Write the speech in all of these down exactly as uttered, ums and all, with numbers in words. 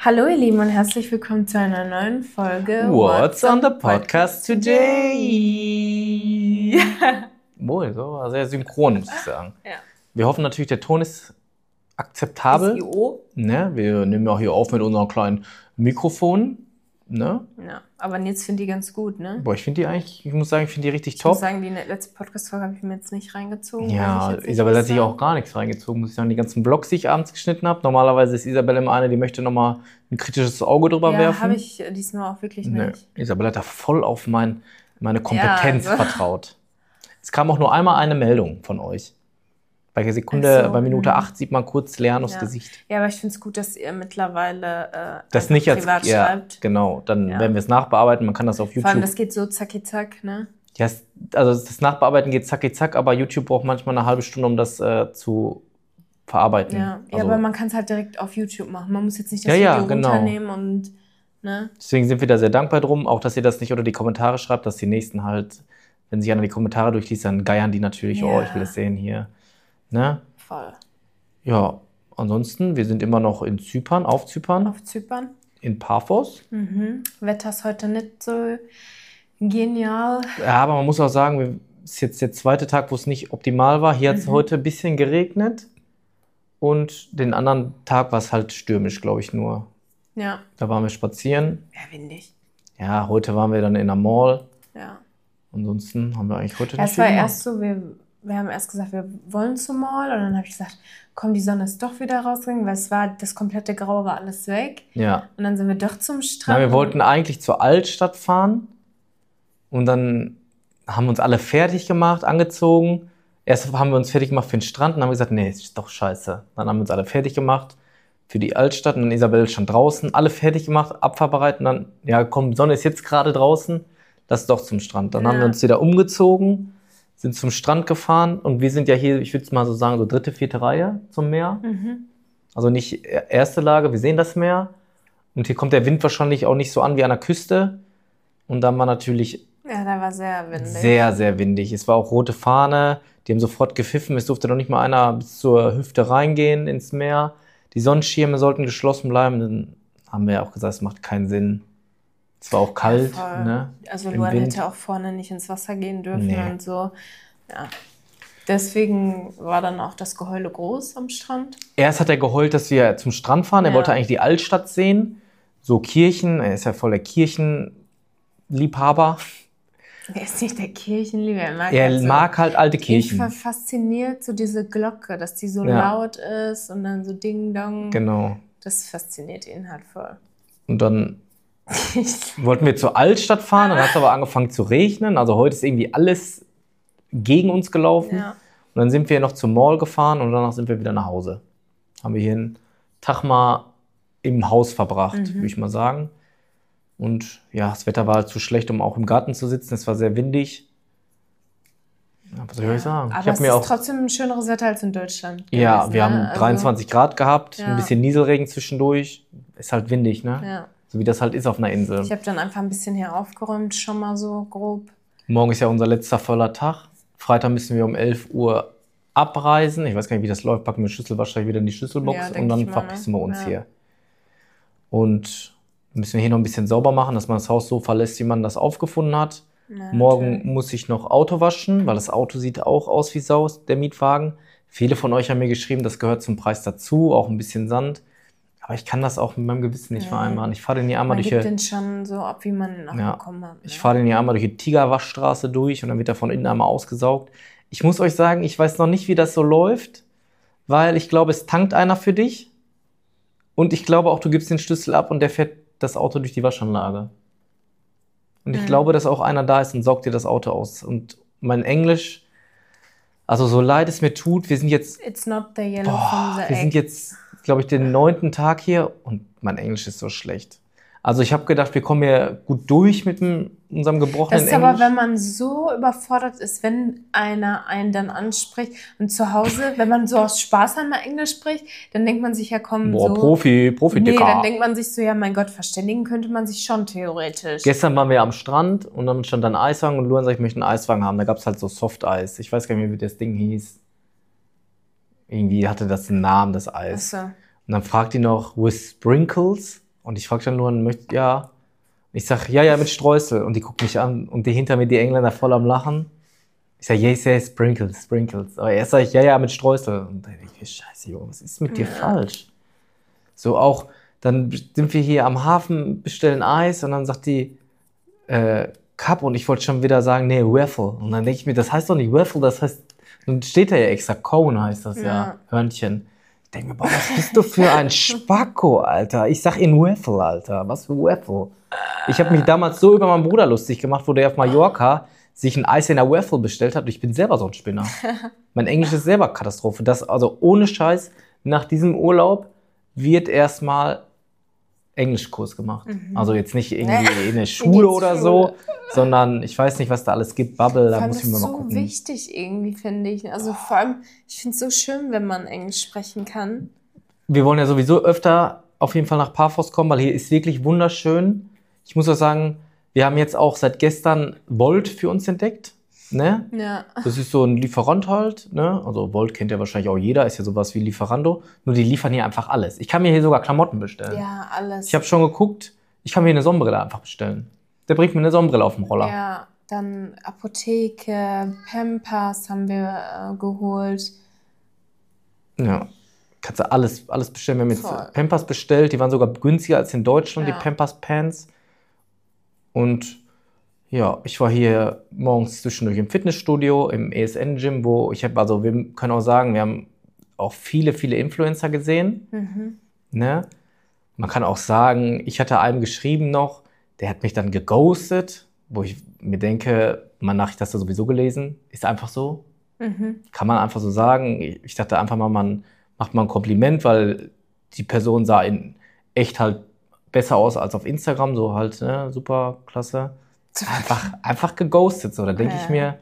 Hallo ihr Lieben und herzlich willkommen zu einer neuen Folge What's on the podcast today? Wohl, so war sehr synchron, muss ich sagen. Ja. Wir hoffen natürlich, der Ton ist akzeptabel. S I O. Ne? Wir nehmen ja auch hier auf mit unserem kleinen Mikrofon. Ne? Ja, aber Nils finde die ganz gut, ne? Boah, ich finde die eigentlich, ich muss sagen, ich finde die richtig Ich top. muss sagen, die letzte Podcast-Folge habe ich mir jetzt nicht reingezogen. Ja, Isabel hat sich auch gar nichts reingezogen, muss ich sagen. Die ganzen Vlogs, die ich abends geschnitten habe. Normalerweise ist Isabel immer eine, die möchte nochmal ein kritisches Auge drüber ja, werfen. Ja, habe ich diesmal auch wirklich nicht. Nee. Isabel hat da voll auf mein, meine Kompetenz ja, also. vertraut. Es kam auch nur einmal eine Meldung von euch. Bei der Sekunde, so, bei Minute mh. acht sieht man kurz Leanos ja. Gesicht. Ja, aber ich finde es gut, dass ihr mittlerweile äh, das nicht als privat ja, schreibt. Genau, dann ja. werden wir es nachbearbeiten. Man kann das auf YouTube. Vor allem, das geht so zacki zack, ne? Ja, also das Nachbearbeiten geht zacki zack, aber YouTube braucht manchmal eine halbe Stunde, um das äh, zu verarbeiten. Ja, also, ja aber man kann es halt direkt auf YouTube machen. Man muss jetzt nicht das ja, ja, Video genau. runternehmen und ne? Deswegen sind wir da sehr dankbar drum, auch dass ihr das nicht unter die Kommentare schreibt, dass die nächsten halt, wenn sich einer die Kommentare durchliest, dann geiern die natürlich, ja. Oh, ich will das sehen hier. Ne? Voll. Ja, ansonsten, wir sind immer noch in Zypern, auf Zypern. Auf Zypern. In Paphos. Mhm. Wetter ist heute nicht so genial. Ja, aber man muss auch sagen, es ist jetzt der zweite Tag, wo es nicht optimal war. Hier hat es mhm. heute ein bisschen geregnet. Und den anderen Tag war es halt stürmisch, glaube ich, nur. Ja. Da waren wir spazieren. Ja, windig. Ja, heute waren wir dann in der Mall. Ja. Ansonsten haben wir eigentlich heute ja, nicht es war viel erst so, wir, wir haben erst gesagt, wir wollen zum Mall. Und dann habe ich gesagt, komm, die Sonne ist doch wieder rausgegangen, weil es war, das komplette Graue war alles weg. Ja. Und dann sind wir doch zum Strand. Na, wir wollten eigentlich zur Altstadt fahren. Und dann haben wir uns alle fertig gemacht, angezogen. Erst haben wir uns fertig gemacht für den Strand und haben gesagt, nee, ist doch scheiße. Dann haben wir uns alle fertig gemacht für die Altstadt und dann Isabel stand draußen, alle fertig gemacht, Abfahrbereit und dann, ja komm, Sonne ist jetzt gerade draußen, lass doch zum Strand. Dann ja. haben wir uns wieder umgezogen, sind zum Strand gefahren und wir sind ja hier, ich würde es mal so sagen, so dritte, vierte Reihe zum Meer. Mhm. Also nicht erste Lage, wir sehen das Meer und hier kommt der Wind wahrscheinlich auch nicht so an wie an der Küste und dann war natürlich ja, da war sehr windig. Sehr, sehr windig. Es war auch rote Fahne. Die haben sofort gepfiffen. Es durfte noch nicht mal einer bis zur Hüfte reingehen ins Meer. Die Sonnenschirme sollten geschlossen bleiben. Dann haben wir ja auch gesagt, es macht keinen Sinn. Es war auch kalt. Ja, ne? Also Luan hätte auch vorne nicht ins Wasser gehen dürfen nee. und so. Ja. Deswegen war dann auch das Geheule groß am Strand. Erst hat er geheult, dass wir zum Strand fahren. Er ja. wollte eigentlich die Altstadt sehen. So Kirchen. Er ist ja voll der Kirchenliebhaber. Er ist nicht der Kirchenliebe, er mag, er halt, so, mag halt alte Kirchen. Ich war fasziniert, so diese Glocke, dass die so ja. laut ist und dann so Ding-Dong. Genau. Das fasziniert ihn halt voll. Und dann wollten wir zur Altstadt fahren, dann hat es aber angefangen zu regnen. Also heute ist irgendwie alles gegen uns gelaufen. Ja. Und dann sind wir noch zur Mall gefahren und danach sind wir wieder nach Hause. Haben wir hier einen Tag mal im Haus verbracht, mhm. würde ich mal sagen. Und ja, das Wetter war halt zu schlecht, um auch im Garten zu sitzen. Es war sehr windig. Ja, was soll ja, ich sagen? Aber ich es mir ist auch, trotzdem ein schöneres Wetter als in Deutschland. Ja, gewesen, wir ne? haben dreiundzwanzig also, Grad gehabt, ja. ein bisschen Nieselregen zwischendurch. Ist halt windig, ne? Ja. So wie das halt ist auf einer Insel. Ich habe dann einfach ein bisschen hier aufgeräumt, schon mal so grob. Morgen ist ja unser letzter voller Tag. Freitag müssen wir um elf Uhr abreisen. Ich weiß gar nicht, wie das läuft. Packen wir Schlüssel wahrscheinlich wieder in die Schlüsselbox ja, und dann mal, verpissen wir uns ja. hier. Und müssen wir hier noch ein bisschen sauber machen, dass man das Haus so verlässt, wie man das aufgefunden hat. Ja, Morgen natürlich. muss ich noch Auto waschen, weil das Auto sieht auch aus wie Sau, der Mietwagen. Viele von euch haben mir geschrieben, das gehört zum Preis dazu, auch ein bisschen Sand. Aber ich kann das auch mit meinem Gewissen nicht ja. vereinbaren. Ich fahre den hier einmal man durch gibt den schon so ab, wie man ihn auch ja, bekommen hat. Ne? Ich fahre den hier einmal durch die Tigerwaschstraße durch und dann wird er von innen einmal ausgesaugt. Ich muss euch sagen, ich weiß noch nicht, wie das so läuft, weil ich glaube, es tankt einer für dich und ich glaube auch, du gibst den Schlüssel ab und der fährt das Auto durch die Waschanlage. Und ich mhm. glaube, dass auch einer da ist und saugt dir das Auto aus. Und mein Englisch, also so leid es mir tut, wir sind jetzt, It's not the yellow boah, from the wir egg. sind jetzt, glaube ich, den neunten Tag hier und mein Englisch ist so schlecht. Also ich habe gedacht, wir kommen ja gut durch mit dem, unserem gebrochenen Englisch. Das ist Englisch. aber, wenn man so überfordert ist, wenn einer einen dann anspricht und zu Hause, wenn man so aus Spaß einmal Englisch spricht, dann denkt man sich ja, komm, Boah, so... Profi, Profi, Nee, Dicker. dann denkt man sich so, ja, mein Gott, verständigen könnte man sich schon theoretisch. Gestern waren wir am Strand und dann stand da ein Eiswagen und Luan sagt, ich möchte einen Eiswagen haben. Da gab es halt so Softeis. Ich weiß gar nicht mehr, wie das Ding hieß. Irgendwie hatte das einen Namen, das Eis. Ach so. Und dann fragt die noch, with sprinkles? Und ich frage dann nur, möcht, ja. Ich sag, ja, ja, mit Streusel. Und die guckt mich an und die hinter mir, die Engländer, voll am Lachen. Ich sag, yes, yes, Sprinkles, Sprinkles. Aber erst sag ich, ja, ja, mit Streusel. Und dann denke ich, scheiße, Junge, was ist mit dir Ja. falsch? So auch, dann sind wir hier am Hafen, bestellen Eis und dann sagt die, äh, Cup und ich wollte schon wieder sagen, nee, Waffle. Und dann denke ich mir, das heißt doch nicht Waffle, das heißt, dann steht da ja extra, Cone heißt das ja, Ja. Hörnchen. Ich denke mir, boah, was bist du für ein Spacko, Alter? Ich sag in Waffle, Alter. Was für Waffle? Ich habe mich damals so über meinen Bruder lustig gemacht, wo der auf Mallorca sich ein Eis in der Waffle bestellt hat. Und ich bin selber so ein Spinner. Mein Englisch ist selber Katastrophe. Das, also ohne Scheiß, nach diesem Urlaub wird erstmal Englischkurs gemacht. Mhm. Also jetzt nicht irgendwie in der In Schule die oder Schule. so, sondern ich weiß nicht, was da alles gibt. Bubble, da Vor allem muss das ich mir ist mal so gucken. wichtig irgendwie, finde ich. Also vor allem, ich finde es so schön, wenn man Englisch sprechen kann. Wir wollen ja sowieso öfter auf jeden Fall nach Paphos kommen, weil hier ist wirklich wunderschön. Ich muss auch sagen, wir haben jetzt auch seit gestern Volt für uns entdeckt. Ne? Ja. Das ist so ein Lieferant halt. Ne? Also Volt kennt ja wahrscheinlich auch jeder, ist ja sowas wie Lieferando. Nur die liefern hier einfach alles. Ich kann mir hier sogar Klamotten bestellen. Ja, alles. Ich habe schon geguckt, ich kann mir eine Sonnenbrille einfach bestellen. Der bringt mir eine Sonnenbrille auf dem Roller. Ja, dann Apotheke, Pampers haben wir äh, geholt. Ja. Kannst du alles, alles bestellen. Wir haben jetzt Voll. Pampers bestellt, die waren sogar günstiger als in Deutschland, Ja. die Pampers Pants. Und ja, ich war hier morgens zwischendurch im Fitnessstudio, im E S N-Gym, wo ich habe, also wir können auch sagen, wir haben auch viele, viele Influencer gesehen. Mhm. Ne? Man kann auch sagen, ich hatte einem geschrieben noch, der hat mich dann geghostet, wo ich mir denke, meine Nachricht hast du sowieso gelesen, ist einfach so. Mhm. Kann man einfach so sagen. Ich dachte einfach mal, man macht mal ein Kompliment, weil die Person sah in echt halt besser aus als auf Instagram, so halt, ne, super klasse. Einfach, einfach geghostet, so. Da denke ich Ja. mir,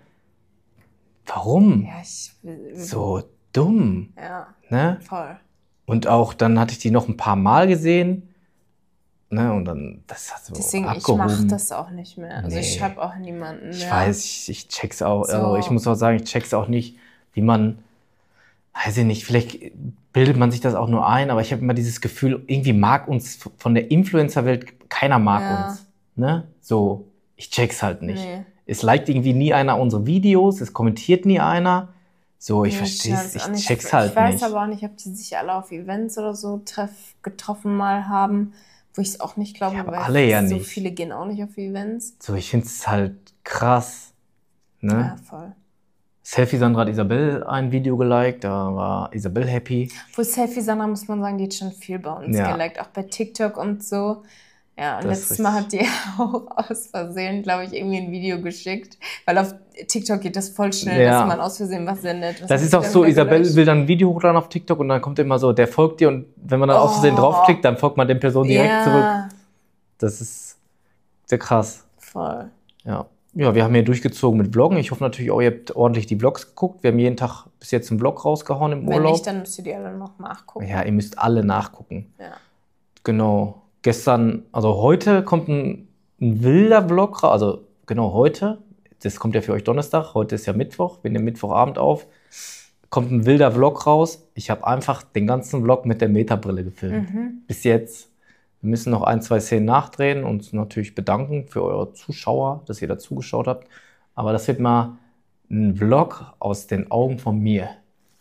warum? Ja, ich. So dumm, Ja, ne? voll. Und auch dann hatte ich die noch ein paar Mal gesehen, ne? Und dann, das hat so Deswegen, ich abgehoben. mache das auch nicht mehr. Also Nee. ich schreibe auch niemanden mehr. Ich weiß, ich, ich check's auch, So. also ich muss auch sagen, ich check's auch nicht, wie man, weiß ich nicht, vielleicht bildet man sich das auch nur ein, aber ich habe immer dieses Gefühl, irgendwie mag uns von der Influencer-Welt, keiner mag Ja. uns, ne? So, ich check's halt nicht. Nee. Es liked irgendwie nie einer unsere Videos, es kommentiert nie einer. So, ich Nee, verstehe es, weiß ich auch nicht. check's halt Ich weiß nicht. aber auch nicht, ob die sich alle auf Events oder so treff, getroffen mal haben, wo ich es auch nicht glaube, Ja, aber weil alle ja so nicht. viele gehen auch nicht auf Events. So, ich find's halt krass, ne? Ja, voll. Selfie Sandra hat Isabel ein Video geliked, da war Isabel happy. Wo Selfie Sandra, muss man sagen, die hat schon viel bei uns Ja. geliked, auch bei TikTok und so. Ja, und Das ist letztes Mal hat die auch aus Versehen, glaube ich, irgendwie ein Video geschickt, weil auf TikTok geht das voll schnell, Ja. dass man aus Versehen was sendet. Das ist auch so, Isabel will dann ein Video hochladen auf TikTok und dann kommt immer so, der folgt dir und wenn man dann aus Versehen Oh. draufklickt, dann folgt man den Person direkt ja, zurück. Das ist sehr krass. voll. Ja. Ja, wir haben hier durchgezogen mit Vloggen. Ich hoffe natürlich auch, ihr habt ordentlich die Vlogs geguckt. Wir haben jeden Tag bis jetzt einen Vlog rausgehauen im Wenn Urlaub. nicht, dann müsst ihr die alle noch nachgucken. Ja, ihr müsst alle nachgucken. Ja. Genau. Gestern, also heute kommt ein, ein wilder Vlog raus. Also genau heute. Das kommt ja für euch Donnerstag. Heute ist ja Mittwoch. Wir nehmen Mittwochabend auf. Kommt ein wilder Vlog raus. Ich habe einfach den ganzen Vlog mit der Meta-Brille gefilmt. Mhm. Bis jetzt. Wir müssen noch ein, zwei Szenen nachdrehen und uns natürlich bedanken für eure Zuschauer, dass ihr dazu geschaut habt. Aber das wird mal ein Vlog aus den Augen von mir.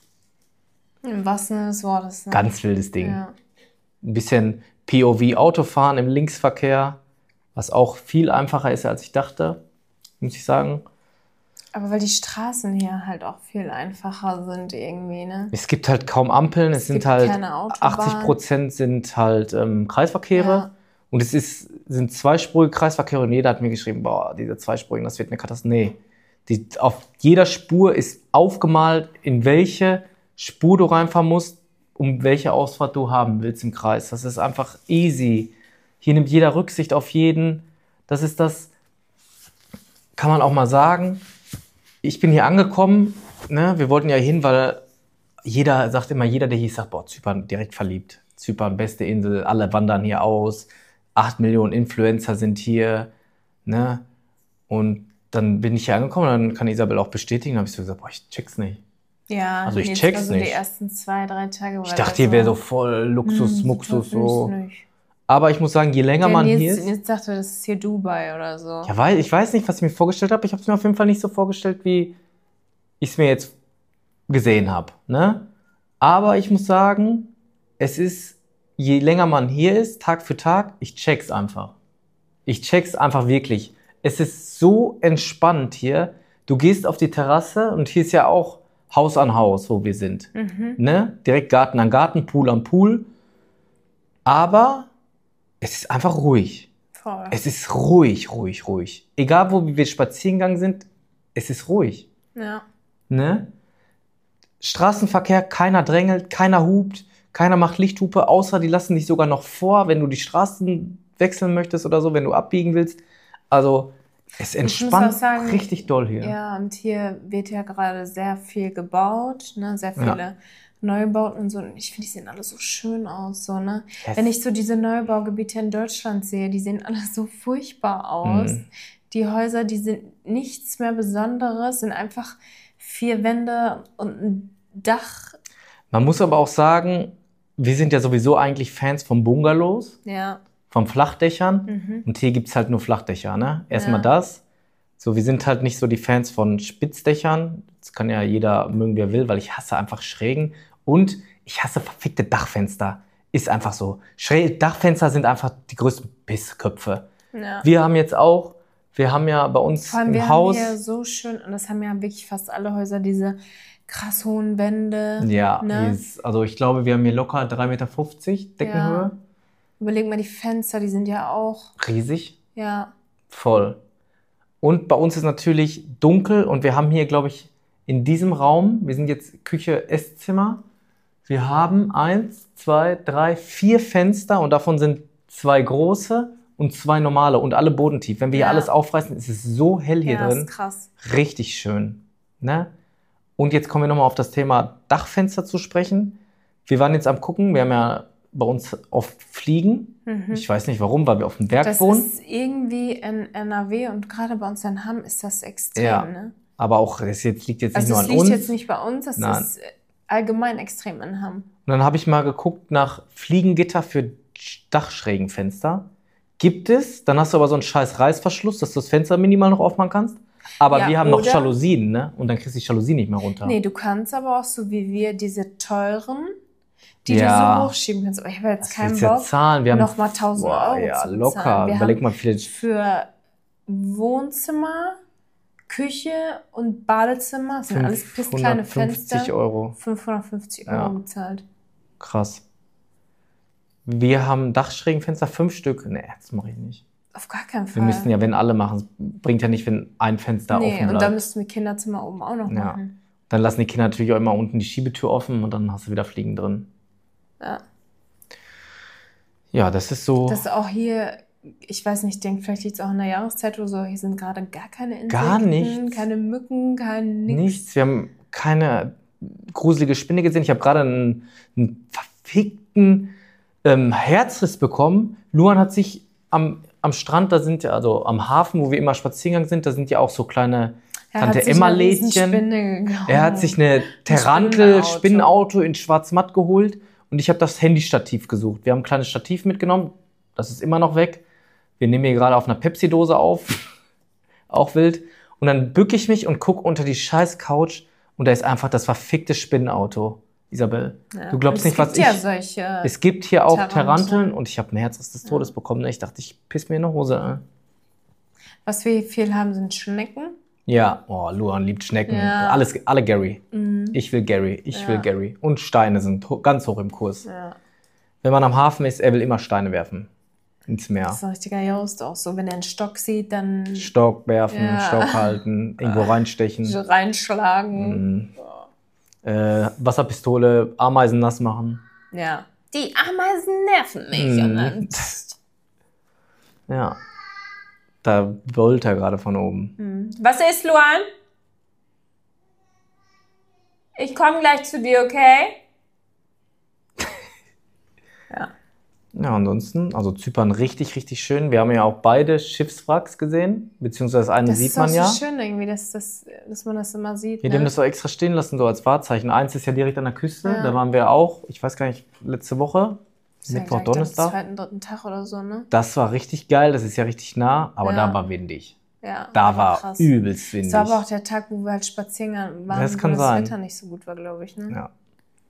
Im wahrsten Sinne des Wortes. Ne? Ganz wildes Ding. Ja. Ein bisschen P O V-Autofahren im Linksverkehr, was auch viel einfacher ist, als ich dachte, muss ich sagen. Aber weil die Straßen hier halt auch viel einfacher sind irgendwie, ne? Es gibt halt kaum Ampeln, es, Es sind gibt halt keine Autobahn. achtzig Prozent sind halt ähm, Kreisverkehre. Ja. Und es ist, sind zweispurige Kreisverkehre und jeder hat mir geschrieben, boah, diese zweispurigen, das wird eine Katastrophe. Nee, die, auf jeder Spur ist aufgemalt, in welche Spur du reinfahren musst, um welche Ausfahrt du haben willst im Kreis. Das ist einfach easy. Hier nimmt jeder Rücksicht auf jeden. Das ist das, kann man auch mal sagen. Ich bin hier angekommen, ne? Wir wollten ja hin, weil jeder sagt immer, jeder, der hier ist, sagt, boah, Zypern direkt verliebt. Zypern, beste Insel, alle wandern hier aus. Acht Millionen Influencer sind hier, ne? Und dann bin ich hier angekommen und dann kann Isabel auch bestätigen. Dann habe ich so gesagt, boah, ich check's nicht. Ja, Also ich jetzt check's war so nicht. die ersten zwei, drei Tage. Ich dachte, hier wäre so voll Luxus, Hm, Muxus, super so. süß nicht. Aber ich muss sagen, je länger Der man Nils, hier ist... Nils dachte, das ist hier Dubai oder so. Ja, weil ich weiß nicht, was ich mir vorgestellt habe. Ich habe es mir auf jeden Fall nicht so vorgestellt, wie ich es mir jetzt gesehen habe. Ne? Aber ich muss sagen, es ist, je länger man hier ist, Tag für Tag, ich check's einfach. Ich check's einfach wirklich. Es ist so entspannt hier. Du gehst auf die Terrasse und hier ist ja auch Haus an Haus, wo wir sind. Mhm. Ne? Direkt Garten an Garten, Pool an Pool. Aber es ist einfach ruhig. Voll. Es ist ruhig, ruhig, ruhig. Egal, wo wir spazieren gegangen sind, es ist ruhig. Ja. Ne? Straßenverkehr, keiner drängelt, keiner hupt, keiner macht Lichthupe, außer die lassen dich sogar noch vor, wenn du die Straßen wechseln möchtest oder so, wenn du abbiegen willst. Also es entspannt sagen, richtig doll hier. Ja, und hier wird ja gerade sehr viel gebaut, ne? Sehr viele Ja. Neubauten und so. Und ich finde, die sehen alle so schön aus, so, ne? Yes. Wenn ich so diese Neubaugebiete in Deutschland sehe, die sehen alle so furchtbar aus. Mhm. Die Häuser, die sind nichts mehr Besonderes, sind einfach vier Wände und ein Dach. Man muss aber auch sagen, wir sind ja sowieso eigentlich Fans von Bungalows, Ja. von Flachdächern. Mhm. Und hier gibt's halt nur Flachdächer, ne? Erstmal Ja. das. So, wir sind halt nicht so die Fans von Spitzdächern. Das kann ja jeder mögen, wie er will, weil ich hasse einfach Schrägen. Und ich hasse verfickte Dachfenster. Ist einfach so. Schräg Dachfenster sind einfach die größten Pissköpfe. Ja. Wir haben jetzt auch, wir haben ja bei uns Vor allem, im wir Haus... haben hier so schön, und das haben ja wirklich fast alle Häuser, diese krass hohen Wände. Ja, ne? hier ist, also ich glaube, wir haben hier locker drei Meter fünfzig Deckenhöhe. Ja. Überleg mal, die Fenster, die sind ja auch, Riesig. ja, Voll. Und bei uns ist natürlich dunkel und wir haben hier, glaube ich, in diesem Raum, wir sind jetzt Küche, Esszimmer, wir haben eins, zwei, drei, vier Fenster und davon sind zwei große und zwei normale und alle bodentief. Wenn wir Ja. hier alles aufreißen, ist es so hell hier ja, drin. ist krass. Richtig schön. Ne? Und jetzt kommen wir nochmal auf das Thema Dachfenster zu sprechen. Wir waren jetzt am gucken, wir haben ja bei uns oft Fliegen. Mhm. Ich weiß nicht warum, weil wir auf dem Berg Das wohnen. ist irgendwie in N R W und gerade bei uns in Hamm ist das extrem, Ja. ne? Aber auch, das jetzt, liegt jetzt nicht Also nur es an liegt uns. jetzt nicht bei uns, es Nein. ist allgemein extrem in Hamm. Und dann habe ich mal geguckt nach Fliegengitter für Dachschrägenfenster. Gibt es, dann hast du aber so einen scheiß Reißverschluss, dass du das Fenster minimal noch aufmachen kannst. Aber Ja, wir haben noch oder- Jalousien, ne? Und dann kriegst du die Jalousien nicht mehr runter. Nee, du kannst aber auch so wie wir diese teuren, die Ja. du so hochschieben kannst. Aber ich habe jetzt Was keinen willst du jetzt Bock, zahlen? Wir haben nochmal tausend Boah, Euro ja, zu bezahlen. locker. Wir Überleg haben mal, wie viele für Wohnzimmer, Küche und Badezimmer, das sind alles pisskleine fünfhundertfünfzig Fenster, Euro. fünfhundertfünfzig Euro Ja. bezahlt. Krass. Wir haben Dachschrägenfenster, fünf Stück. Nee, das mache ich nicht. Auf gar keinen Fall. Wir müssten ja, wenn alle machen, es bringt ja nicht, wenn ein Fenster nee, offen und bleibt. dann müssten wir Kinderzimmer oben auch noch Ja. machen. Dann lassen die Kinder natürlich auch immer unten die Schiebetür offen und dann hast du wieder Fliegen drin. Ja. Ja, das ist so. Das ist auch hier, ich weiß nicht, ich denke, vielleicht liegt es auch in der Jahreszeit oder so, hier sind gerade gar keine Insekten, Gar nichts. keine Mücken, kein nix. Nichts. Wir haben keine gruselige Spinne gesehen. Ich habe gerade einen, einen verfickten ähm, Herzriss bekommen. Luan hat sich am, am Strand, da sind ja, also am Hafen, wo wir immer spazieren gegangen sind, da sind ja auch so kleine Er Tante hat sich Emma eine Lädchen. Riesenspinne gekauft. Er hat sich eine Tarantel, Spinnenauto. Spinnenauto in schwarz-matt geholt und ich habe das Handystativ gesucht. Wir haben ein kleines Stativ mitgenommen, das ist immer noch weg. Wir nehmen hier gerade auf einer Pepsi-Dose auf, auch wild. Und dann bücke ich mich und gucke unter die scheiß Couch und da ist einfach das verfickte Spinnenauto. Isabel, Ja. du glaubst Und nicht, was es gibt ich... ja solche. Es gibt hier auch Taranteln. Taranteln und ich habe ein Herz des Todes bekommen. Ich dachte, ich piss mir in die Hose. Äh. Was wir viel haben, sind Schnecken. Ja, oh, Luan liebt Schnecken. Ja. Alles, alle Gary. Mhm. Ich will Gary, ich Ja. will Gary. Und Steine sind ho ganz hoch im Kurs. Ja. Wenn man am Hafen ist, er will immer Steine werfen. Ins Meer. Das ist ein richtiger Jost auch so. Wenn er einen Stock sieht, dann Stock werfen, Ja. Stock halten, irgendwo reinstechen. so reinschlagen. Mhm. Äh, Wasserpistole, Ameisen nass machen. Ja. Die Ameisen nerven mich. Mhm. Und dann, Ja. Da wollt er gerade von oben. Mhm. Was ist, Luan? Ich komme gleich zu dir, okay? Ja. Ja, ansonsten, also Zypern richtig, richtig schön. Wir haben ja auch beide Schiffswracks gesehen, beziehungsweise das eine Das sieht ist auch man so ja. schön irgendwie, dass, das, dass man das immer sieht. Wir ne? haben das auch extra stehen lassen, so als Wahrzeichen. Eins ist ja direkt an der Küste, Ja. da waren wir auch, ich weiß gar nicht, letzte Woche, Mittwoch, ja Donnerstag. Am zweiten, dritten Tag oder so, ne? Das war richtig geil, das ist ja richtig nah, aber Ja. da war windig. Ja, Da war krass. übelst windig. Das war aber auch der Tag, wo wir halt spazieren waren, Das kann wo das sein. Wetter nicht so gut war, glaube ich, ne? Ja.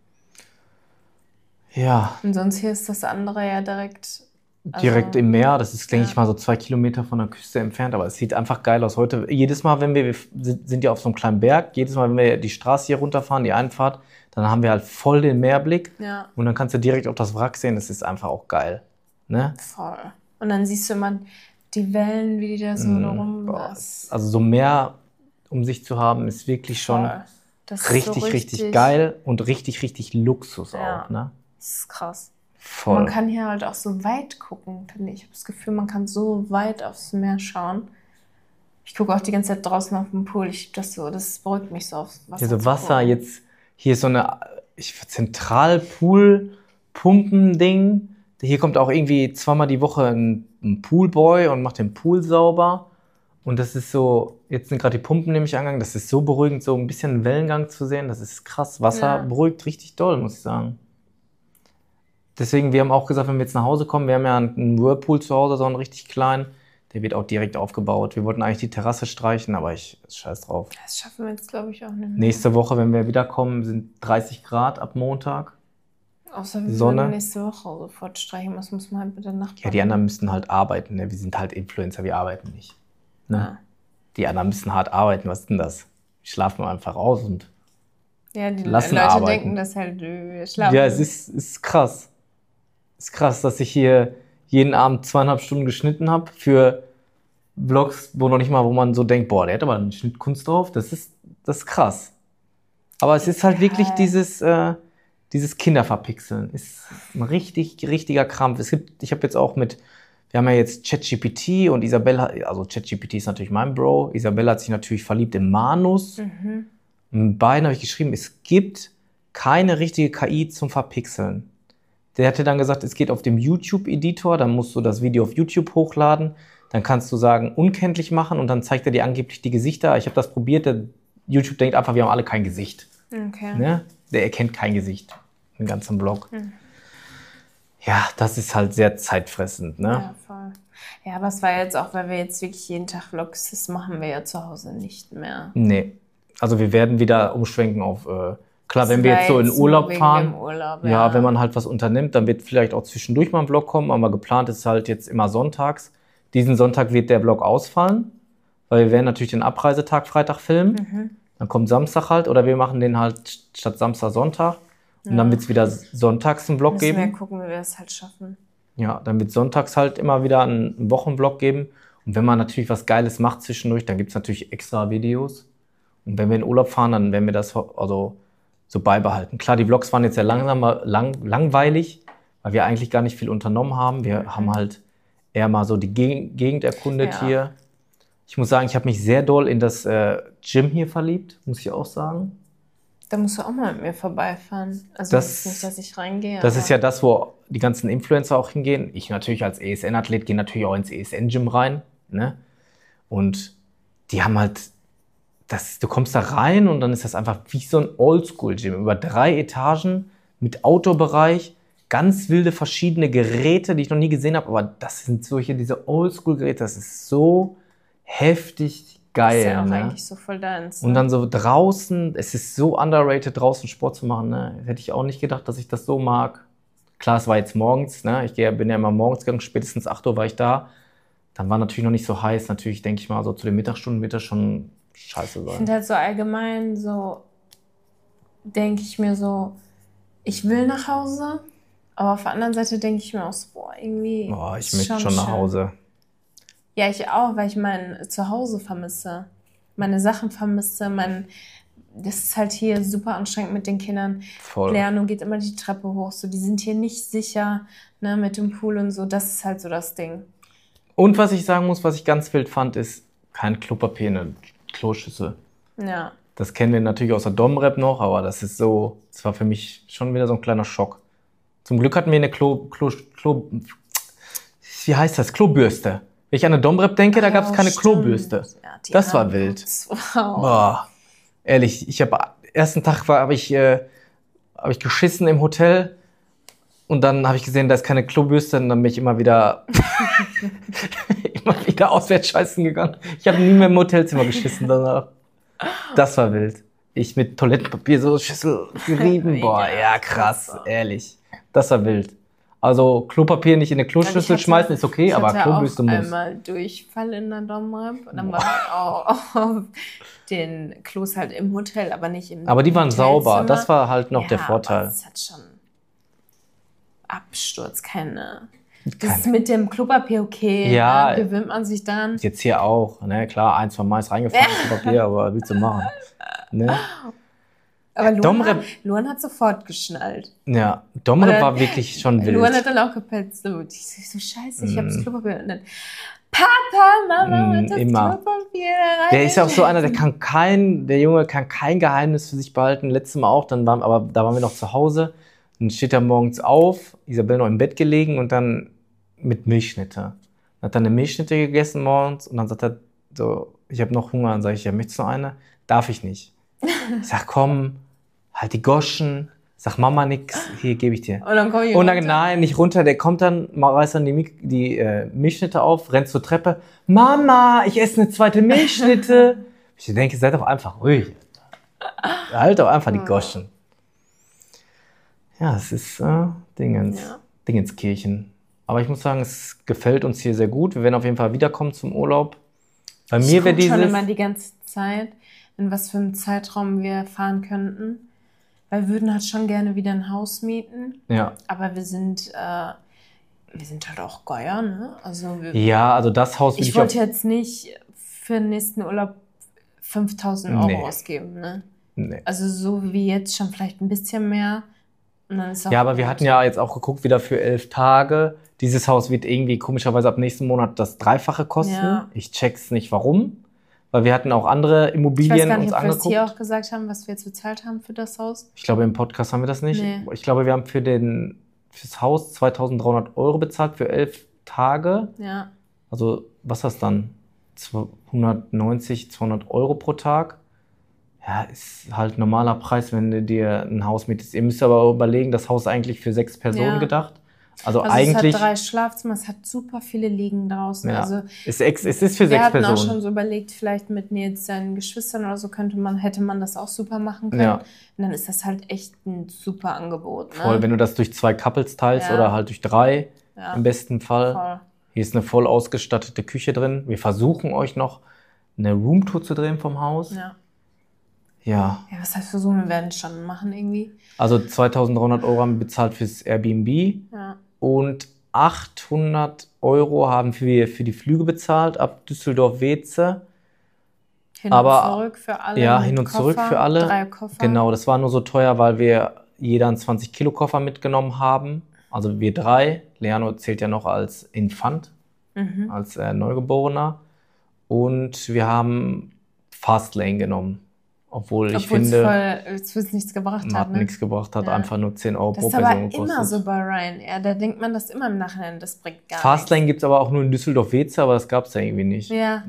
Ja, Und sonst hier ist das andere ja direkt... direkt also, im Meer, das ist, denke ja. ich mal, so zwei Kilometer von der Küste entfernt, aber es sieht einfach geil aus. Heute, jedes Mal, wenn wir, wir sind, sind ja auf so einem kleinen Berg, jedes Mal, wenn wir die Straße hier runterfahren, die Einfahrt, dann haben wir halt voll den Meerblick Ja, und dann kannst du direkt auf das Wrack sehen, das ist einfach auch geil. Ne? voll. Und dann siehst du immer die Wellen, wie die da so Mm, rum... boah, Das, Also so Meer um sich zu haben, ist wirklich schon voll. Das ist richtig, so richtig, geil und richtig, richtig Luxus Ja. auch. Ne? Das ist krass. Voll. Man kann hier halt auch so weit gucken, finde ich. Ich habe das Gefühl, man kann so weit aufs Meer schauen. Ich gucke auch die ganze Zeit draußen auf den Pool. Ich, das, so, das beruhigt mich so aufs Wasser. Hier so zu Wasser, gucken. jetzt hier ist so eine ich, Zentralpool-Pumpen-Ding. Hier kommt auch irgendwie zweimal die Woche ein, ein Poolboy und macht den Pool sauber. Und das ist so, jetzt sind gerade die Pumpen nämlich angegangen, das ist so beruhigend, so ein bisschen Wellengang zu sehen. Das ist krass. Wasser Ja. beruhigt richtig doll, muss ich sagen. Deswegen, wir haben auch gesagt, wenn wir jetzt nach Hause kommen, wir haben ja einen Whirlpool zu Hause, so einen richtig kleinen. Der wird auch direkt aufgebaut. Wir wollten eigentlich die Terrasse streichen, aber ich scheiß drauf. Das schaffen wir jetzt, glaube ich, auch nicht mehr. Nächste Woche, wenn wir wiederkommen, sind dreißig Grad ab Montag. Außer wir Sonne. würden nächste Woche sofort streichen. Das muss man halt mit der Nacht Ja, die anderen müssen halt arbeiten. Ne? Wir sind halt Influencer, wir arbeiten nicht. Ne? Ja. Die anderen müssen hart arbeiten. Was ist denn das? Die schlafen einfach aus und Ja, die Lassen Leute arbeiten. denken, dass halt wir schlafen. ja, es ist, ist krass. Ist krass, dass ich hier jeden Abend zweieinhalb Stunden geschnitten habe für Vlogs, wo noch nicht mal, wo man so denkt, boah, der hat aber eine Schnittkunst drauf. Das ist, das ist krass. Aber es ist halt Geil. wirklich dieses, äh, dieses Kinderverpixeln. Ist ein richtig, richtiger Krampf. Es gibt, ich habe jetzt auch mit, wir haben ja jetzt ChatGPT und Isabelle, also ChatGPT ist natürlich mein Bro. Isabelle hat sich natürlich verliebt in Manus. Mhm. Und beiden habe ich geschrieben, es gibt keine richtige K I zum Verpixeln. Der hatte dann gesagt, es geht auf dem YouTube-Editor, dann musst du das Video auf YouTube hochladen, dann kannst du sagen, unkenntlich machen und dann zeigt er dir angeblich die Gesichter. Ich habe das probiert, der YouTube denkt einfach, wir haben alle kein Gesicht. Okay. Ne? Der erkennt kein Gesicht im ganzen Blog. Mhm. Ja, das ist halt sehr zeitfressend. Ne? Ja, voll. Ja, aber es war jetzt auch, weil wir jetzt wirklich jeden Tag Vlogs, das machen wir ja zu Hause nicht mehr. Nee. Also wir werden wieder umschwenken auf, äh, klar, wenn Das wir war jetzt so in nur Urlaub wegen fahren, dem Urlaub, ja. ja, wenn man halt was unternimmt, dann wird vielleicht auch zwischendurch mal ein Vlog kommen, aber geplant ist halt jetzt immer sonntags. Diesen Sonntag wird der Vlog ausfallen, weil wir werden natürlich den Abreisetag Freitag filmen. Mhm. Dann kommt Samstag halt, oder wir machen den halt statt Samstag Sonntag. Und Ja. dann wird es wieder sonntags einen Vlog Müssen wir geben. gucken, wie wir das halt schaffen. Ja, dann wird sonntags halt immer wieder einen Wochenvlog geben. Und wenn man natürlich was Geiles macht zwischendurch, dann gibt es natürlich extra Videos. Und wenn wir in Urlaub fahren, dann werden wir das also so beibehalten. Klar, die Vlogs waren jetzt sehr langsam, lang, langweilig, weil wir eigentlich gar nicht viel unternommen haben. Wir Mhm. haben halt eher mal so die Geg- Gegend erkundet Ja. hier. Ich muss sagen, ich habe mich sehr doll in das äh, Gym hier verliebt, muss ich auch sagen. Da musst du auch mal mit mir vorbeifahren. Also Das- das ist nicht, dass ich reingehe. Das aber- ist ja das, wo die ganzen Influencer auch hingehen. Ich natürlich als E S N-Athlet gehe natürlich auch ins E S N-Gym rein. Ne? Und die haben halt, das, du kommst da rein und dann ist das einfach wie so ein Oldschool-Gym. Über drei Etagen mit Outdoor-Bereich, ganz wilde verschiedene Geräte, die ich noch nie gesehen habe. Aber das sind solche, diese Oldschool-Geräte, das ist so heftig geil. Das ist ja auch ne? eigentlich so voll deins. Und ne? dann so draußen, es ist so underrated, draußen Sport zu machen. Ne? Hätte ich auch nicht gedacht, dass ich das so mag. Klar, es war jetzt morgens. Ne? Ich gehe- bin ja immer morgens gegangen, spätestens acht Uhr war ich da. Dann war natürlich noch nicht so heiß. Natürlich denke ich mal, so zu den Mittagsstunden wird das schon scheiße Ich sein. finde halt so allgemein so, denke ich mir so, ich will nach Hause, aber auf der anderen Seite denke ich mir auch so, boah, irgendwie. Boah, ich ist möchte schon nach schön. Hause. Ja, ich auch, weil ich mein Zuhause vermisse. Meine Sachen vermisse, mein. Das ist halt hier super anstrengend mit den Kindern. Voll. Leano geht immer die Treppe hoch, so die sind hier nicht sicher, ne, mit dem Pool und so. Das ist halt so das Ding. Und was ich sagen muss, was ich ganz wild fand, ist kein Klopapier in der Kloschüssel. Ja. Das kennen wir natürlich aus der Domrep noch, aber das ist so, das war für mich schon wieder so ein kleiner Schock. Zum Glück hatten wir eine Klo, Klo, Klo, wie heißt das? Klobürste. Wenn ich an eine Domrep denke, da gab es Oh, keine stimmt. Klobürste. Ja, die Das war haben wild. uns- Wow. Boah, ehrlich, ich habe ersten Tag war, habe ich, äh, hab ich geschissen im Hotel Und dann habe ich gesehen, da ist keine Klobürste und dann bin ich immer wieder, immer wieder auswärts scheißen gegangen. Ich habe nie mehr im Hotelzimmer geschissen danach. Das war wild. Ich mit Toilettenpapier so Schüssel gerieben. Boah, ja krass, ehrlich. Das war wild. Also Klopapier nicht in eine Kloschüssel hatte, schmeißen ist okay, aber Klobürste muss. Ich hatte einmal Durchfall in der Domrep und dann war ich auch auf den Klos halt im Hotel, aber nicht im Aber die waren sauber, das war halt noch ja, der Vorteil. Aber es hat schon Absturz, keine... Das ist mit dem Klopapier okay, ja, ne? Gewöhnt man sich dann. Jetzt hier auch, ne? Klar, ein, zwei Mal ist reingefallen, Klopapier, aber willst du machen? Ne? Aber Luan, hat, Luan hat sofort geschnallt. Ja, Domrep war wirklich schon wild. Luan hat dann auch gepetzt. So, ich so, scheiße, ich mm. hab das Klopapier. Und dann, Papa, Mama, mm, das immer. Klopapier rein. Der ist ja auch so einer, der kann kein, der Junge kann kein Geheimnis für sich behalten. Letztes Mal auch, dann waren, aber da waren wir noch zu Hause. Dann steht er morgens auf, Isabel noch im Bett gelegen und dann mit Milchschnitte. Dann hat er eine Milchschnitte gegessen morgens und dann sagt er so, ich habe noch Hunger. Dann sage ich, ja, möchtest du noch eine? Darf ich nicht. Ich sag, komm, halt die Goschen. Sag Mama nix, hier gebe ich dir. Und dann komm ich Und dann, runter. nein, nicht runter. Der kommt dann, reißt dann die, die äh, Milchschnitte auf, rennt zur Treppe. Mama, ich esse eine zweite Milchschnitte. Ich denke, seid doch einfach ruhig. Halt doch einfach die Goschen. Ja, es ist äh, Dingens, ja. Dingenskirchen. Aber ich muss sagen, es gefällt uns hier sehr gut. Wir werden auf jeden Fall wiederkommen zum Urlaub. Bei mir wäre dieses... Ich schon immer die ganze Zeit, in was für einem Zeitraum wir fahren könnten. Weil wir würden halt schon gerne wieder ein Haus mieten. Ja. Aber wir sind, äh, wir sind halt auch Geuer, ne? Also wir, ja, also das Haus... Ich, ich wollte jetzt nicht für den nächsten Urlaub fünftausend Euro nee. ausgeben, ne? Nee. Also so wie jetzt schon vielleicht ein bisschen mehr. Und dann ist auch ja, aber gut. wir hatten ja jetzt auch geguckt, wieder für elf Tage. Dieses Haus wird irgendwie komischerweise ab nächsten Monat das Dreifache kosten. Ja. Ich check's nicht, warum. Weil wir hatten auch andere Immobilien uns angeguckt. Ich weiß gar nicht, ob wir hier auch gesagt haben, was wir jetzt bezahlt haben für das Haus. Ich glaube, im Podcast haben wir das nicht. Nee. Ich glaube, wir haben für den, fürs Haus zweitausenddreihundert Euro bezahlt für elf Tage. Ja. Also, was ist das dann? hundertneunzig, zweihundert Euro pro Tag. Ja, ist halt normaler Preis, wenn du dir ein Haus mietest. Ihr müsst aber überlegen, das Haus ist eigentlich für sechs Personen ja. gedacht. Also, also eigentlich. Es hat drei Schlafzimmer, es hat super viele Liegen draußen. Ja. Also es, es ist für sechs Personen. Wir hatten auch schon so überlegt, vielleicht mit Nils seinen Geschwistern oder so könnte man, hätte man das auch super machen können. Ja. Und dann ist das halt echt ein super Angebot. Ne? Voll, wenn du das durch zwei Couples teilst ja. oder halt durch drei ja. im besten Fall. Voll. Hier ist eine voll ausgestattete Küche drin. Wir versuchen euch noch eine Roomtour zu drehen vom Haus. Ja. Ja. Ja, was heißt versuchen? Wir werden es schon machen irgendwie. Also zweitausenddreihundert Euro haben wir bezahlt fürs Airbnb. Ja. Und achthundert Euro haben wir für die Flüge bezahlt ab Düsseldorf-Weze. Hin Aber, und zurück für alle. Ja, hin und Koffer, zurück für alle. Drei Koffer. Genau, das war nur so teuer, weil wir jeder einen zwanzig Kilo Koffer mitgenommen haben. Also wir drei. Leano zählt ja noch als Infant, mhm. als äh, Neugeborener. Und wir haben Fastlane genommen. Obwohl, ich Obwohl finde, es voll, nichts gebracht hat. hat ne? nichts gebracht hat, ja. einfach nur zehn Euro das pro Person gekostet. gekostet. Das ist aber immer so bei Ryanair. Da denkt man das immer im Nachhinein, das bringt gar Fastlane nichts. gibt es aber auch nur in Düsseldorf-Weze, aber das gab es ja irgendwie nicht. Ja.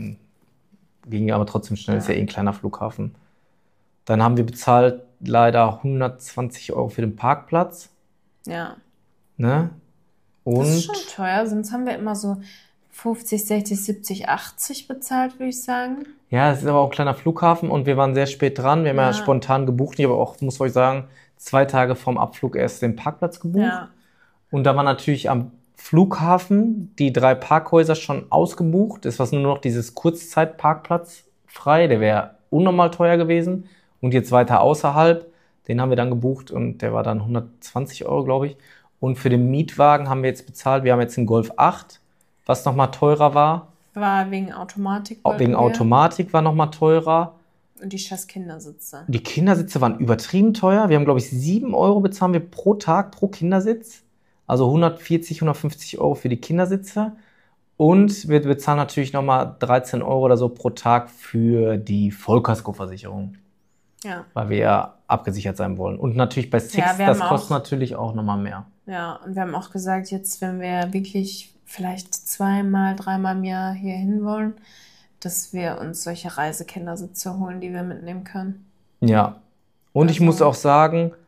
Ging aber trotzdem schnell, ja. ist ja eh ein kleiner Flughafen. Dann haben wir bezahlt leider hundertzwanzig Euro für den Parkplatz. Ja. Ne? Und das ist schon teuer, sonst haben wir immer so fünfzig, sechzig, siebzig, achtzig bezahlt, würde ich sagen. Ja, es ist aber auch ein kleiner Flughafen und wir waren sehr spät dran. Wir haben ja, ja spontan gebucht. Ich habe auch, muss ich euch sagen, zwei Tage vorm Abflug erst den Parkplatz gebucht. Ja. Und da war natürlich am Flughafen die drei Parkhäuser schon ausgebucht. Es war nur noch dieses Kurzzeitparkplatz frei. Der wäre unnormal teuer gewesen. Und jetzt weiter außerhalb, den haben wir dann gebucht und der war dann hundertzwanzig Euro, glaube ich. Und für den Mietwagen haben wir jetzt bezahlt. Wir haben jetzt einen Golf acht, was nochmal teurer war. War wegen Automatik. Auch wegen wir. Automatik war nochmal teurer. Und die scheiß Kindersitze. Die Kindersitze waren übertrieben teuer. Wir haben, glaube ich, sieben Euro bezahlen wir pro Tag pro Kindersitz. Also hundertvierzig, hundertfünfzig Euro für die Kindersitze. Und wir bezahlen natürlich nochmal dreizehn Euro oder so pro Tag für die Vollkaskoversicherung. Ja. Weil wir ja abgesichert sein wollen. Und natürlich bei Six, ja, das kostet natürlich auch nochmal mehr. Ja, und wir haben auch gesagt, jetzt, wenn wir wirklich vielleicht zweimal, dreimal im Jahr hier hin wollen, dass wir uns solche Reisekindersitze holen, die wir mitnehmen können. Ja. Und also, ich muss auch sagen,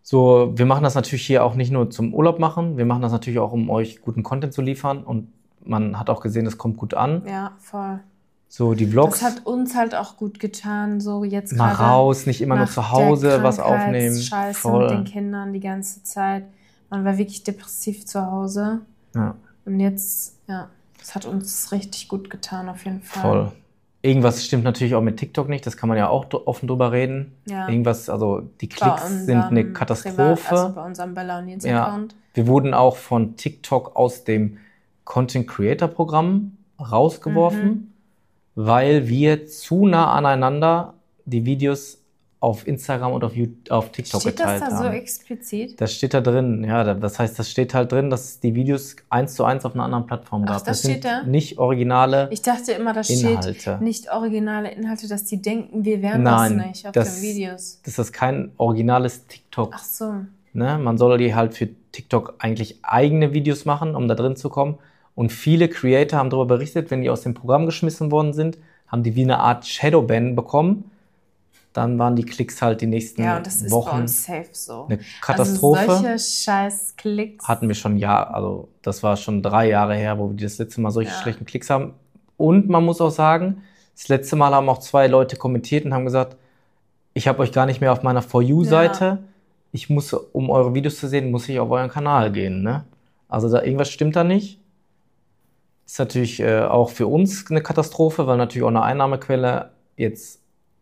So, wir machen das natürlich hier auch nicht nur zum Urlaub machen, wir machen das natürlich auch, um euch guten Content zu liefern und man hat auch gesehen, das kommt gut an. Ja, voll. So, die Vlogs. Das hat uns halt auch gut getan, so jetzt mal gerade raus, nicht immer nur nach zu Hause der was aufnehmen. Krankheitsscheiße Voll. mit den Kindern die ganze Zeit. Man war wirklich depressiv zu Hause. Ja, Und jetzt, ja, das hat uns richtig gut getan, auf jeden Fall. voll. Irgendwas stimmt natürlich auch mit TikTok nicht, das kann man ja auch dr- offen drüber reden. Ja. Irgendwas, also die Bei Klicks sind eine unserem Katastrophe. Privat- Also bei unserem Bella und Nils Ja. Account. Wir wurden auch von TikTok aus dem Content Creator Programm rausgeworfen, Mhm. weil wir zu nah aneinander die Videos auf Instagram und auf, YouTube, auf TikTok Steht das geteilt da so haben. explizit? Das steht da drin, ja. da- Das heißt, das steht halt drin, dass es die Videos eins zu eins auf einer anderen Plattform Ach, gab. das sind steht da? nicht originale Ich dachte immer, da Inhalte. steht nicht originale Inhalte, dass die denken, wir wären Nein, das nicht auf das- den Videos. Das ist kein originales TikTok. Ach so. Ne? Man soll die halt für TikTok eigentlich eigene Videos machen, um da drin zu kommen. Und viele Creator haben darüber berichtet, wenn die aus dem Programm geschmissen worden sind, haben die wie eine Art Shadowban bekommen. Dann waren die Klicks halt die nächsten Ja, und das ist bei Wochen uns safe so. eine Katastrophe. Also solche scheiß Klicks. Hatten wir schon ja, also das war schon drei Jahre her, wo wir das letzte Mal solche Ja. schlechten Klicks haben. Und man muss auch sagen, das letzte Mal haben auch zwei Leute kommentiert und haben gesagt, ich habe euch gar nicht mehr auf meiner For You-Seite. Ich muss, um eure Videos zu sehen, muss ich auf euren Kanal gehen. Ne? Also da irgendwas stimmt da nicht. Ist natürlich äh, auch für uns eine Katastrophe, weil natürlich auch eine Einnahmequelle jetzt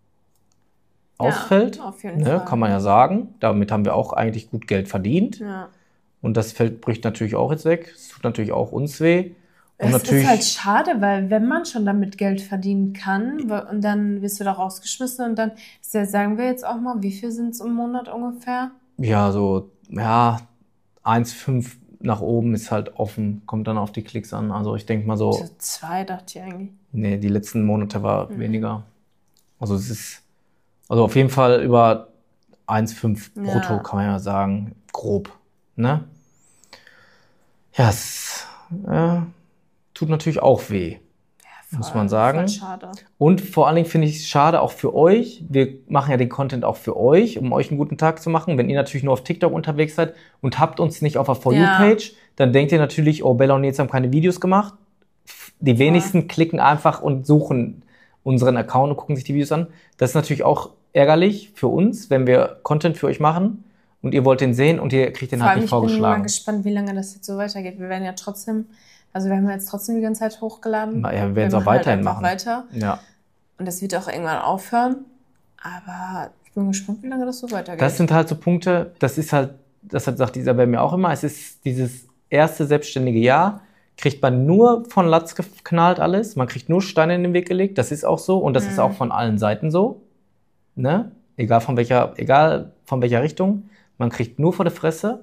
ausfällt. Ja, auf jeden Ne? Fall. Kann man ja sagen. Damit haben wir auch eigentlich gut Geld verdient. Ja. Und das Feld bricht natürlich auch jetzt weg. Es tut natürlich auch uns weh. Und Es natürlich, ist halt schade, weil wenn man schon damit Geld verdienen kann wa- und dann wirst du da rausgeschmissen und dann, ist ja, sagen wir jetzt auch mal, wie viel sind es im Monat ungefähr? ja, so, ja, eins Komma fünf nach oben ist halt offen, kommt dann auf die Klicks an. Also ich denke mal so, So zwei, dachte ich eigentlich. nee, die letzten Monate war Mhm. weniger. Also es ist, also auf jeden Fall über eins Komma fünf Ja. brutto, kann man ja sagen, grob, ne? Ja, es äh, tut natürlich auch weh. Ja, Muss voll, man sagen. Voll schade. Und vor allen Dingen finde ich es schade auch für euch. Wir machen ja den Content auch für euch, um euch einen guten Tag zu machen. Wenn ihr natürlich nur auf TikTok unterwegs seid und habt uns nicht auf der For Ja. You-Page, dann denkt ihr natürlich, oh, Bella und Nils haben keine Videos gemacht. Die wenigsten klicken einfach und suchen unseren Account und gucken sich die Videos an. Das ist natürlich auch ärgerlich für uns, wenn wir Content für euch machen und ihr wollt den sehen und ihr kriegt den Vor halt allem, nicht ich bin mal vorgeschlagen. gespannt, wie lange das jetzt so weitergeht. Wir werden ja trotzdem, also wir haben ja jetzt trotzdem die ganze Zeit hochgeladen. Na ja, wir werden es auch machen halt weiterhin einfach machen. weiter. Ja. Und das wird auch irgendwann aufhören. Aber ich bin gespannt, wie lange das so weitergeht. Das sind halt so Punkte, das ist halt, das hat, sagt Isabel mir auch immer, es ist dieses erste selbstständige Jahr, kriegt man nur von Latz geknallt alles, man kriegt nur Steine in den Weg gelegt, das ist auch so und das Mhm. ist auch von allen Seiten so, ne? Egal von welcher, egal von welcher Richtung, man kriegt nur vor der Fresse,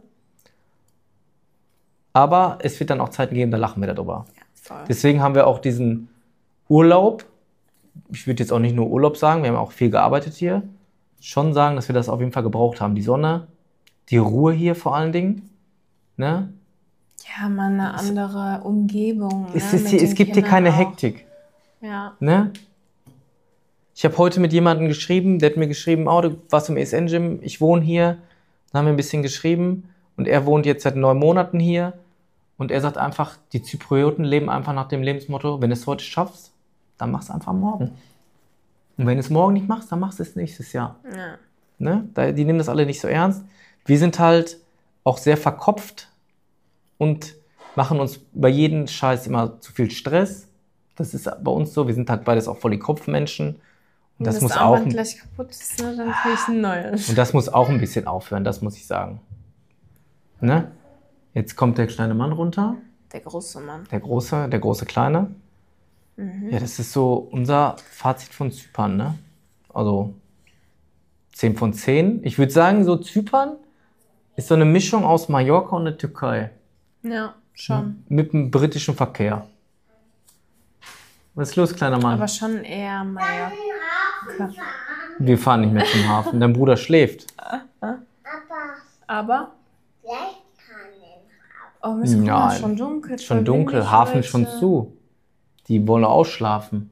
aber es wird dann auch Zeiten geben, da lachen wir darüber. Ja, voll. Deswegen haben wir auch diesen Urlaub, ich würde jetzt auch nicht nur Urlaub sagen, wir haben auch viel gearbeitet hier, schon sagen, dass wir das auf jeden Fall gebraucht haben. Die Sonne, die Ruhe hier vor allen Dingen, ne? Ja, mal eine andere Umgebung. Es, ne, ist mit hier, es den gibt hier Kindern keine auch. Hektik, Ja. ne? Ich habe heute mit jemandem geschrieben, der hat mir geschrieben, oh, du warst im E S N-Gym, ich wohne hier. Dann haben wir ein bisschen geschrieben und er wohnt jetzt seit neun Monaten hier und er sagt einfach, die Zyprioten leben einfach nach dem Lebensmotto, wenn du es heute schaffst, dann machst du einfach morgen. Und wenn du es morgen nicht machst, dann machst du es nächstes Jahr. Ja. Ne? Da- Die nehmen das alle nicht so ernst. Wir sind halt auch sehr verkopft und machen uns bei jedem Scheiß immer zu viel Stress. Das ist bei uns so. Wir sind halt beides auch voll die Kopfmenschen. Und Wenn das, muss auch, Armband ein- gleich kaputt ist, ne, dann kriege ich ein neues. und das muss auch ein bisschen aufhören, das muss ich sagen. Ne? Jetzt kommt der kleine Mann runter, Der große Mann. der große, der große Kleine. Mhm. Ja, das ist so unser Fazit von Zypern, ne? Also zehn von zehn. Ich würde sagen, so Zypern ist so eine Mischung aus Mallorca und der Türkei. Ja, schon. Mit dem britischen Verkehr. Was ist los, kleiner Mann? Aber schon eher Mallorca. Wir fahren nicht mehr zum Hafen. Dein Bruder schläft. Aber Aber, vielleicht kann ich. oh, ist Ja, ja, schon dunkel. Schon voll dunkel, windig Hafen ist schon heute. zu. Die wollen ausschlafen.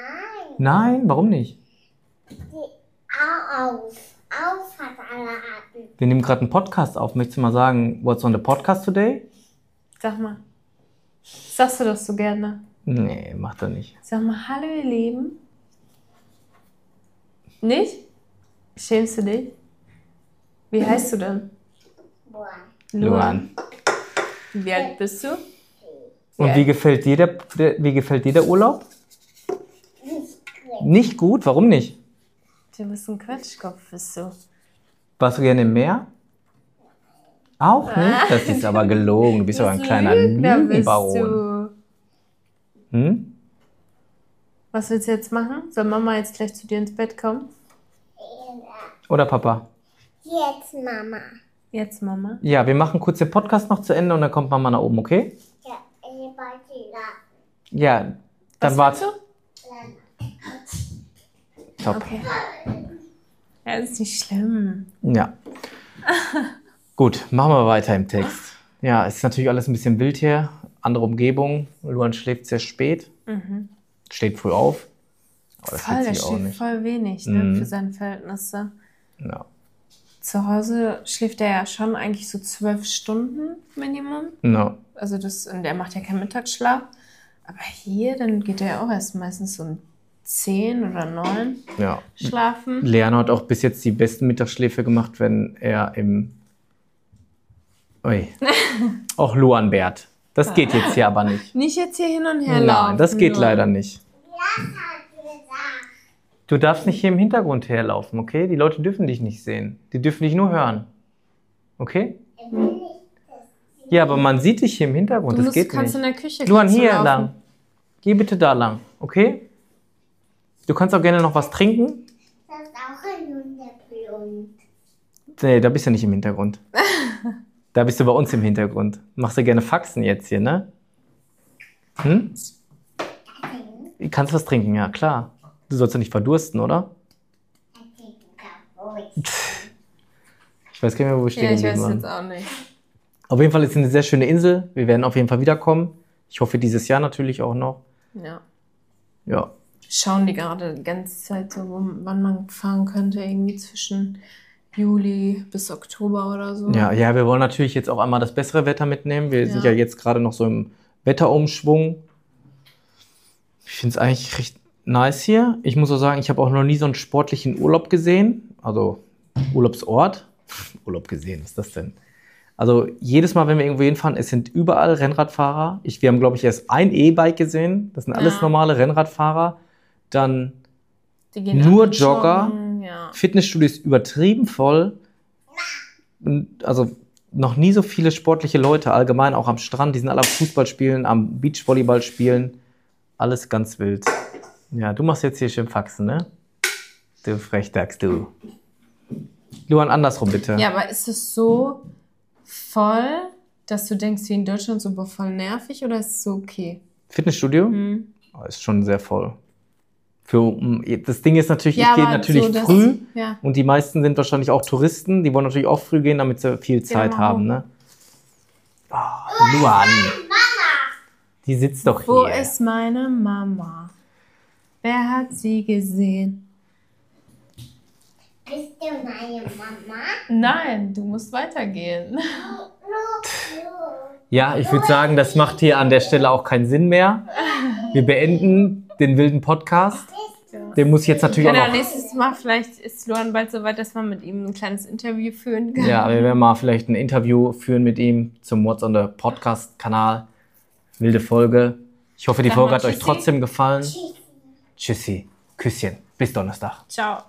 Nein, Nein, warum nicht? die auf. Auf hat alle Wir nehmen gerade einen Podcast auf. Möchtest du mal sagen, what's on the podcast today? Sag mal. Sagst du das so gerne? Nee, macht er nicht. Sag mal, hallo ihr Lieben. Nicht? Schämst du dich? Wie heißt du denn? Luan. Luan. Wie alt bist du? Und Ja. wie gefällt dir der, der, wie gefällt dir der Urlaub? Nicht gut. Nicht gut? Warum nicht? Du bist ein Quatschkopf, bist du. Warst du gerne im Meer? Auch nicht? Das ist aber gelogen. Du bist aber ein kleiner Lügenbaron. du. Hm? Was willst du jetzt machen? Soll Mama jetzt gleich zu dir ins Bett kommen? Oder Papa? Jetzt, Mama. Jetzt, Mama. Ja, wir machen kurz den Podcast noch zu Ende und dann kommt Mama nach oben, okay? Ja, ich wollte schlafen. Ja, dann Was warte. willst du? Top. Okay. Ja, ist nicht schlimm. Ja. Gut, machen wir weiter im Text. Ja, es ist natürlich alles ein bisschen wild hier. Andere Umgebung. Luan schläft sehr spät. Mhm. Steht früh auf. Aber das Voll, wird der sie auch schläft nicht. voll wenig, ne, Mhm. für seine Verhältnisse. Ja. Zu Hause schläft er ja schon eigentlich so zwölf Stunden Minimum. No. Also das, und er macht ja keinen Mittagsschlaf. Aber hier, dann geht er ja auch erst meistens um zehn oder neun Ja. schlafen. Leon hat auch bis jetzt die besten Mittagsschläfe gemacht, wenn er im... Ui. Auch Luan Bert. Das geht jetzt hier aber nicht. Nicht jetzt hier hin und her laufen. Nein, das geht nur. leider nicht. Was hat gesagt? Du darfst nicht hier im Hintergrund herlaufen, okay? Die Leute dürfen dich nicht sehen. Die dürfen dich nur hören. Okay? Ich will nicht. Ja, aber man sieht dich hier im Hintergrund. Du Das musst, geht kannst nicht. in der Küche Luan, kannst du hier laufen. lang. Geh bitte da lang, okay? Du kannst auch gerne noch was trinken. Das ist auch ein Hundeblond. Nee, da bist du nicht im Hintergrund. Da bist du bei uns im Hintergrund. Machst du gerne Faxen jetzt hier, ne? Hm? Kannst was trinken, ja, klar. Du sollst ja nicht verdursten, oder? Ich weiß gar nicht mehr, wo wir stehen Ja, ich geblieben weiß waren. jetzt auch nicht. Auf jeden Fall ist es eine sehr schöne Insel. Wir werden auf jeden Fall wiederkommen. Ich hoffe, dieses Jahr natürlich auch noch. Ja. Ja. Schauen die gerade die ganze Zeit so, wo, wann man fahren könnte, irgendwie zwischen Juli bis Oktober oder so. Ja, ja, wir wollen natürlich jetzt auch einmal das bessere Wetter mitnehmen. Wir sind Ja. ja jetzt gerade noch so im Wetterumschwung. Ich finde es eigentlich recht nice hier. Ich muss auch sagen, ich habe auch noch nie so einen sportlichen Urlaub gesehen. Also Urlaubsort. Urlaub gesehen, was ist das denn? Also jedes Mal, wenn wir irgendwo hinfahren, es sind überall Rennradfahrer. Ich, wir haben, glaube ich, erst ein E-Bike gesehen. Das sind alles Ja. normale Rennradfahrer. Dann Die gehen Nur alle Jogger. joggen, Ja. Fitnessstudio ist übertrieben voll. Und also noch nie so viele sportliche Leute, allgemein auch am Strand. Die sind alle am Fußball spielen, am Beachvolleyball spielen. Alles ganz wild. Ja, du machst jetzt hier schön Faxen, ne? Du Frechdachs, du. Luan, andersrum bitte. Ja, aber ist es so voll, dass du denkst, wie in Deutschland so boah, voll nervig, oder ist es so okay? Fitnessstudio? Hm. Oh, ist schon sehr voll. Für, um, das Ding ist natürlich, Ja, ich gehe aber natürlich so, dass- früh. Ja. Und die meisten sind wahrscheinlich auch Touristen. Die wollen natürlich auch früh gehen, damit sie viel Zeit mal haben, hoch. ne? Oh, Luan. Die sitzt doch Wo hier. ist meine Mama? Wer hat sie gesehen? Bist du meine Mama? Nein, du musst weitergehen. Ja, ich würde sagen, das macht hier an der Stelle auch keinen Sinn mehr. Wir beenden den wilden Podcast. Den muss ich jetzt natürlich auch Genau, noch... nächstes Mal vielleicht ist Luan bald so weit, dass man mit ihm ein kleines Interview führen kann. Ja, wir werden mal vielleicht ein Interview führen mit ihm zum What's on the Podcast-Kanal. Wilde Folge. Ich hoffe, die Sag Folge mal hat euch Tschüssi. trotzdem gefallen. Tschüss. Tschüssi. Küsschen. Bis Donnerstag. Ciao.